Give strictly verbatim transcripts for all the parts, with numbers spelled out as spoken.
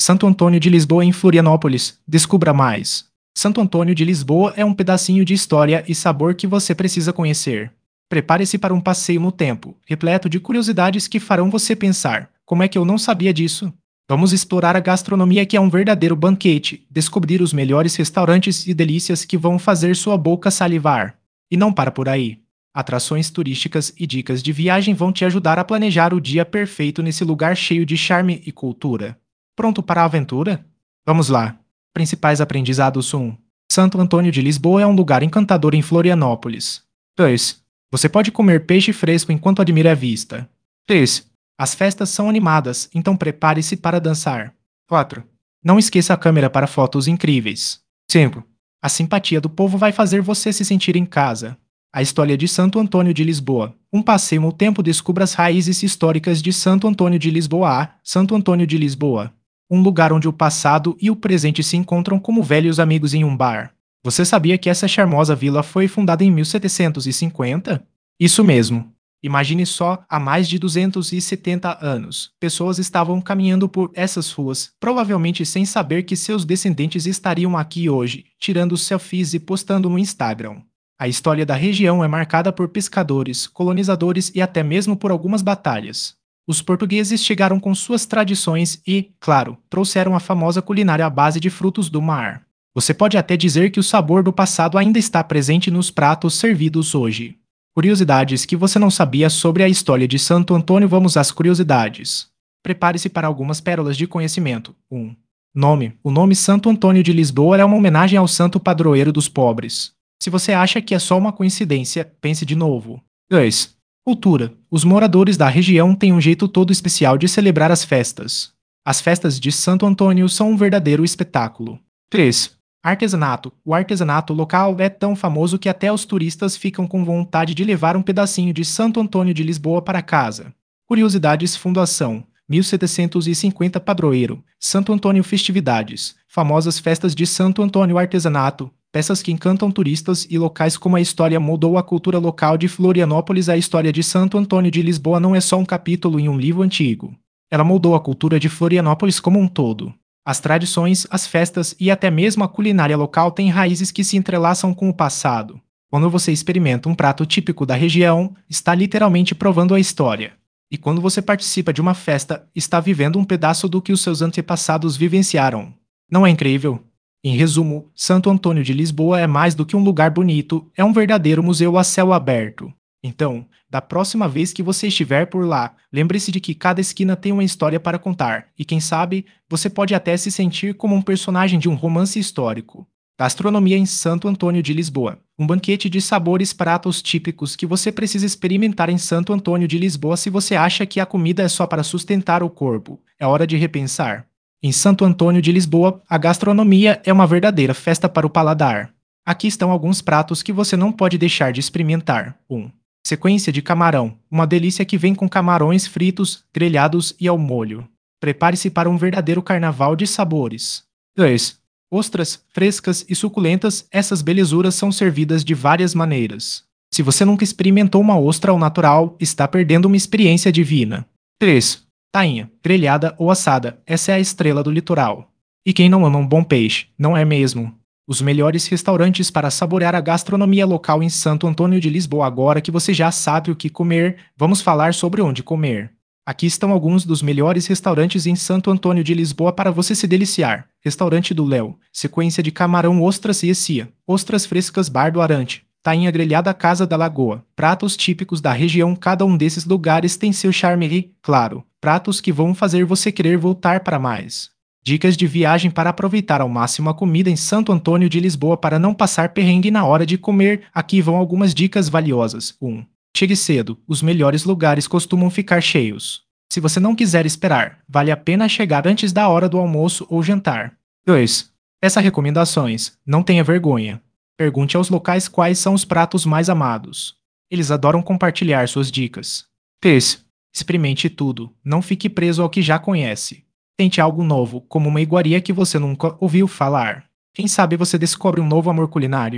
Santo Antônio de Lisboa em Florianópolis. Descubra mais. Santo Antônio de Lisboa é um pedacinho de história e sabor que você precisa conhecer. Prepare-se para um passeio no tempo, repleto de curiosidades que farão você pensar: como é que eu não sabia disso? Vamos explorar a gastronomia, que é um verdadeiro banquete, descobrir os melhores restaurantes e delícias que vão fazer sua boca salivar. E não para por aí. Atrações turísticas e dicas de viagem vão te ajudar a planejar o dia perfeito nesse lugar cheio de charme e cultura. Pronto para a aventura? Vamos lá. Principais aprendizados: um. Santo Antônio de Lisboa é um lugar encantador em Florianópolis. dois. Você pode comer peixe fresco enquanto admira a vista. três. As festas são animadas, então prepare-se para dançar. quatro. Não esqueça a câmera para fotos incríveis. cinco. A simpatia do povo vai fazer você se sentir em casa. A história de Santo Antônio de Lisboa. Um passeio no tempo, descubra as raízes históricas de Santo Antônio de Lisboa. Santo Antônio de Lisboa. Um lugar onde o passado e o presente se encontram como velhos amigos em um bar. Você sabia que essa charmosa vila foi fundada em mil setecentos e cinquenta? Isso mesmo. Imagine só, há mais de duzentos e setenta anos, pessoas estavam caminhando por essas ruas, provavelmente sem saber que seus descendentes estariam aqui hoje, tirando selfies e postando no Instagram. A história da região é marcada por pescadores, colonizadores e até mesmo por algumas batalhas. Os portugueses chegaram com suas tradições e, claro, trouxeram a famosa culinária à base de frutos do mar. Você pode até dizer que o sabor do passado ainda está presente nos pratos servidos hoje. Curiosidades que você não sabia sobre a história de Santo Antônio. Vamos às curiosidades. Prepare-se para algumas pérolas de conhecimento. um. Nome. O nome Santo Antônio de Lisboa é uma homenagem ao santo padroeiro dos pobres. Se você acha que é só uma coincidência, pense de novo. dois. Cultura. Os moradores da região têm um jeito todo especial de celebrar as festas. As festas de Santo Antônio são um verdadeiro espetáculo. três. Artesanato. O artesanato local é tão famoso que até os turistas ficam com vontade de levar um pedacinho de Santo Antônio de Lisboa para casa. Curiosidades. Fundação. mil setecentos e cinquenta. Padroeiro. Santo Antônio. Festividades. Famosas festas de Santo Antônio. Artesanato. Peças que encantam turistas e locais. Como a história mudou a cultura local de Florianópolis. A história de Santo Antônio de Lisboa não é só um capítulo em um livro antigo. Ela moldou a cultura de Florianópolis como um todo. As tradições, as festas e até mesmo a culinária local têm raízes que se entrelaçam com o passado. Quando você experimenta um prato típico da região, está literalmente provando a história. E quando você participa de uma festa, está vivendo um pedaço do que os seus antepassados vivenciaram. Não é incrível? Em resumo, Santo Antônio de Lisboa é mais do que um lugar bonito, é um verdadeiro museu a céu aberto. Então, da próxima vez que você estiver por lá, lembre-se de que cada esquina tem uma história para contar, e quem sabe, você pode até se sentir como um personagem de um romance histórico. Gastronomia em Santo Antônio de Lisboa. Um banquete de sabores, pratos típicos que você precisa experimentar em Santo Antônio de Lisboa. Se você acha que a comida é só para sustentar o corpo, é hora de repensar. Em Santo Antônio de Lisboa, a gastronomia é uma verdadeira festa para o paladar. Aqui estão alguns pratos que você não pode deixar de experimentar. um. Sequência de camarão, uma delícia que vem com camarões fritos, grelhados e ao molho. Prepare-se para um verdadeiro carnaval de sabores. dois. Ostras, frescas e suculentas, essas belezuras são servidas de várias maneiras. Se você nunca experimentou uma ostra ao natural, está perdendo uma experiência divina. três. Tainha, grelhada ou assada, essa é a estrela do litoral. E quem não ama um bom peixe, não é mesmo? Os melhores restaurantes para saborear a gastronomia local em Santo Antônio de Lisboa. Agora que você já sabe o que comer, vamos falar sobre onde comer. Aqui estão alguns dos melhores restaurantes em Santo Antônio de Lisboa para você se deliciar. Restaurante do Léo, sequência de camarão, ostras e ecia, ostras frescas Bar do Arante, tainha grelhada Casa da Lagoa, pratos típicos da região. Cada um desses lugares tem seu charme e, claro, pratos que vão fazer você querer voltar para mais. Dicas de viagem para aproveitar ao máximo a comida em Santo Antônio de Lisboa. Para não passar perrengue na hora de comer, aqui vão algumas dicas valiosas. um. Chegue cedo, os melhores lugares costumam ficar cheios. Se você não quiser esperar, vale a pena chegar antes da hora do almoço ou jantar. dois. Peça recomendações, não tenha vergonha. Pergunte aos locais quais são os pratos mais amados. Eles adoram compartilhar suas dicas. três. Experimente tudo, não fique preso ao que já conhece. Tente algo novo, como uma iguaria que você nunca ouviu falar. Quem sabe você descobre um novo amor culinário.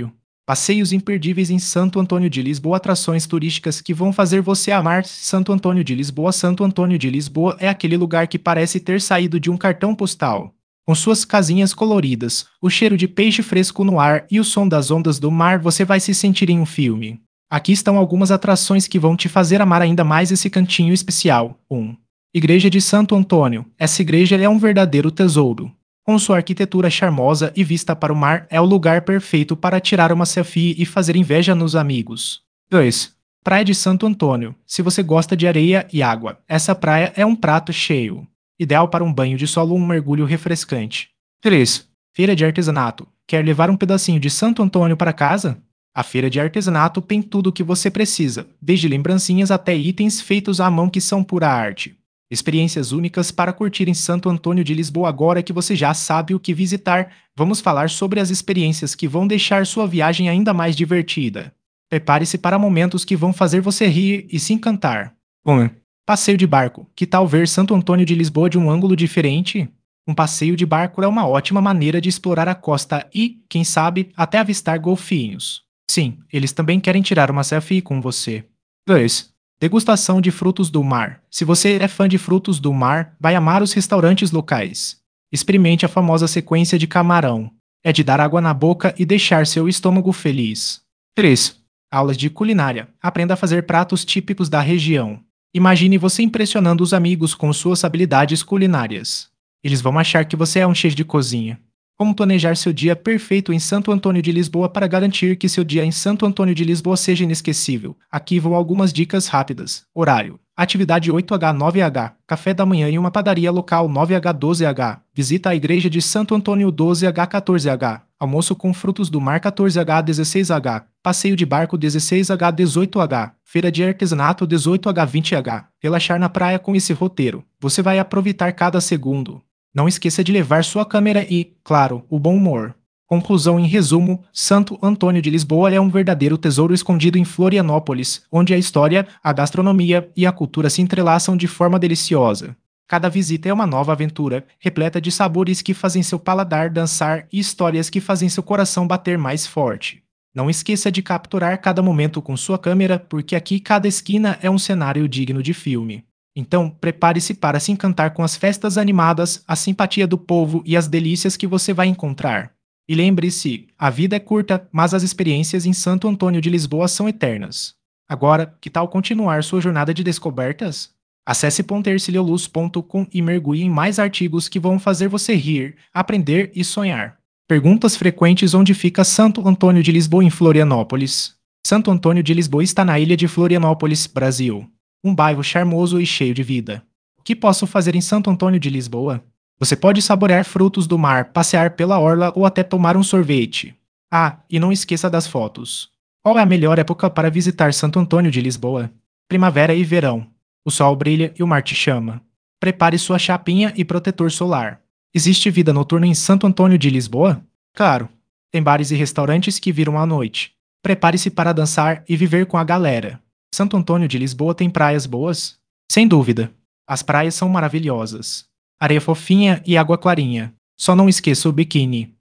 Passeios imperdíveis em Santo Antônio de Lisboa. Atrações turísticas que vão fazer você amar Santo Antônio de Lisboa. Santo Antônio de Lisboa é aquele lugar que parece ter saído de um cartão postal. Com suas casinhas coloridas, o cheiro de peixe fresco no ar e o som das ondas do mar, você vai se sentir em um filme. Aqui estão algumas atrações que vão te fazer amar ainda mais esse cantinho especial. um. Igreja de Santo Antônio. Essa igreja é um verdadeiro tesouro. Com sua arquitetura charmosa e vista para o mar, é o lugar perfeito para tirar uma selfie e fazer inveja nos amigos. dois. Praia de Santo Antônio. Se você gosta de areia e água, essa praia é um prato cheio. Ideal para um banho de sol ou um mergulho refrescante. três. Feira de artesanato. Quer levar um pedacinho de Santo Antônio para casa? A feira de artesanato tem tudo o que você precisa, desde lembrancinhas até itens feitos à mão que são pura arte. Experiências únicas para curtir em Santo Antônio de Lisboa. Agora que você já sabe o que visitar, vamos falar sobre as experiências que vão deixar sua viagem ainda mais divertida. Prepare-se para momentos que vão fazer você rir e se encantar. um. Passeio de barco. Que tal ver Santo Antônio de Lisboa de um ângulo diferente? Um passeio de barco é uma ótima maneira de explorar a costa e, quem sabe, até avistar golfinhos. Sim, eles também querem tirar uma selfie com você. dois. Degustação de frutos do mar. Se você é fã de frutos do mar, vai amar os restaurantes locais. Experimente a famosa sequência de camarão. É de dar água na boca e deixar seu estômago feliz. três. Aulas de culinária. Aprenda a fazer pratos típicos da região. Imagine você impressionando os amigos com suas habilidades culinárias. Eles vão achar que você é um chefe de cozinha. Como planejar seu dia perfeito em Santo Antônio de Lisboa para garantir que seu dia em Santo Antônio de Lisboa seja inesquecível? Aqui vão algumas dicas rápidas. Horário. Atividade oito a nove h. Café da manhã em uma padaria local nove a doze h. Visita à igreja de Santo Antônio doze a quatorze h. Almoço com frutos do mar quatorze a dezesseis h. Passeio de barco dezesseis a dezoito h. Feira de artesanato dezoito a vinte h. Relaxar na praia com esse roteiro. Você vai aproveitar cada segundo. Não esqueça de levar sua câmera e, claro, o bom humor. Conclusão em resumo, Santo Antônio de Lisboa é um verdadeiro tesouro escondido em Florianópolis, onde a história, a gastronomia e a cultura se entrelaçam de forma deliciosa. Cada visita é uma nova aventura, repleta de sabores que fazem seu paladar dançar e histórias que fazem seu coração bater mais forte. Não esqueça de capturar cada momento com sua câmera, porque aqui cada esquina é um cenário digno de filme. Então, prepare-se para se encantar com as festas animadas, a simpatia do povo e as delícias que você vai encontrar. E lembre-se, a vida é curta, mas as experiências em Santo Antônio de Lisboa são eternas. Agora, que tal continuar sua jornada de descobertas? Acesse pontercilioluz ponto com e mergulhe em mais artigos que vão fazer você rir, aprender e sonhar. Perguntas frequentes: onde fica Santo Antônio de Lisboa em Florianópolis? Santo Antônio de Lisboa está na ilha de Florianópolis, Brasil. Um bairro charmoso e cheio de vida. O que posso fazer em Santo Antônio de Lisboa? Você pode saborear frutos do mar, passear pela orla ou até tomar um sorvete. Ah, e não esqueça das fotos. Qual é a melhor época para visitar Santo Antônio de Lisboa? Primavera e verão. O sol brilha e o mar te chama. Prepare sua chapinha e protetor solar. Existe vida noturna em Santo Antônio de Lisboa? Claro. Tem bares e restaurantes que viram à noite. Prepare-se para dançar e viver com a galera. Santo Antônio de Lisboa tem praias boas? Sem dúvida. As praias são maravilhosas. Areia fofinha e água clarinha. Só não esqueça o biquíni.